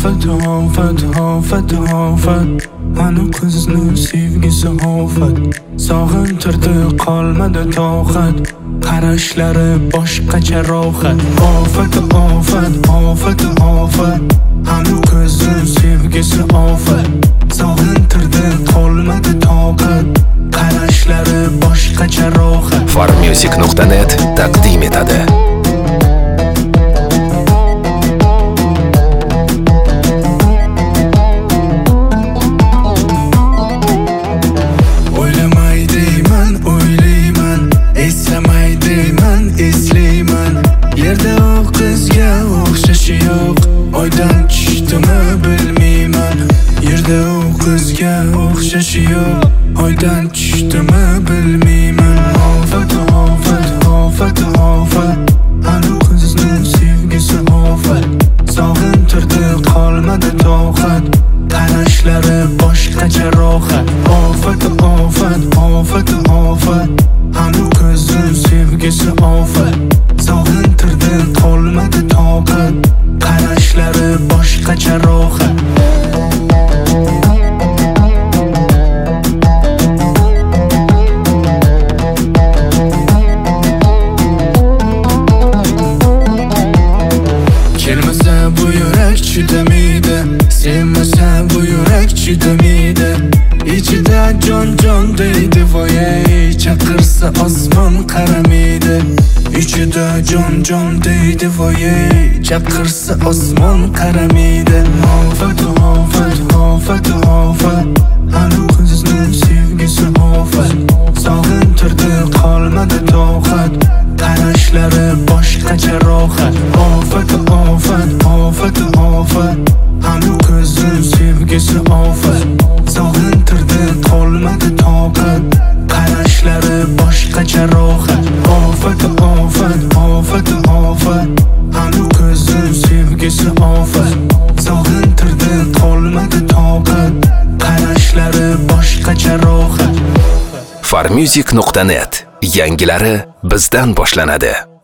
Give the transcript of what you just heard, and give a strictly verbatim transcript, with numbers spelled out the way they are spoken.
Ofat, ofat, ofat, ofat. Ana qizni sevgisi ofat. Sog'intirdi qolmadi toqat. Qarashlari boshqacha rohat. Ofat, ofat, ofat, ofat. Ana qizni sevgisi ofat. Sog'intirdi qolmadi toqat. Qarashlari boshqacha rohat. farmusic nuqta net taqdim etadi. Yerda o qizga o'xshashi yo'q, oydan tushdimi bilmayman. Yerda o qizga o'xshashi yo'q, oydan tushdimi bilmayman. Ofat, ofat, ofat, ofat. Ana qizning sevgisi ofat. Sog'intirdi qolmadi toqat. Qarashlari boshqacha rohat. Ofat, ofat, ofat, ofat. Ana qizning sevgisi ofat. Sog'intirdi qolmadi toqat. Qarashlari boshqacha rohat. Kelmasa bu yurak chidamaydi, sevmasa bu yurak chidamaydi. Ichida jon jon deydi voyay, chaqirsa osmon qaramaydi. Ichida jon jon deydi voyay, chaqirsa osmon qaramaydi. Ofat, ofat, ofat, ofat. Ana qizning sevgisi ofat. Sog'intirdi qolmadi toqat. Qarashlari boshqacha rohat. Ofat, ofat, ofat, ofat. Ana qizning sevgisi ofat. Sog'intirdi qolmadi toqat. Qarashlari boshqacha rohat. Ofat, ofat, ofat, ofat. Ana qizning sevgisi ofat. Sog'intirdi qolmadi toqat. Qarashlari boshqacha rohat. farmusic nuqta net yangilari bizdan boshlanadi.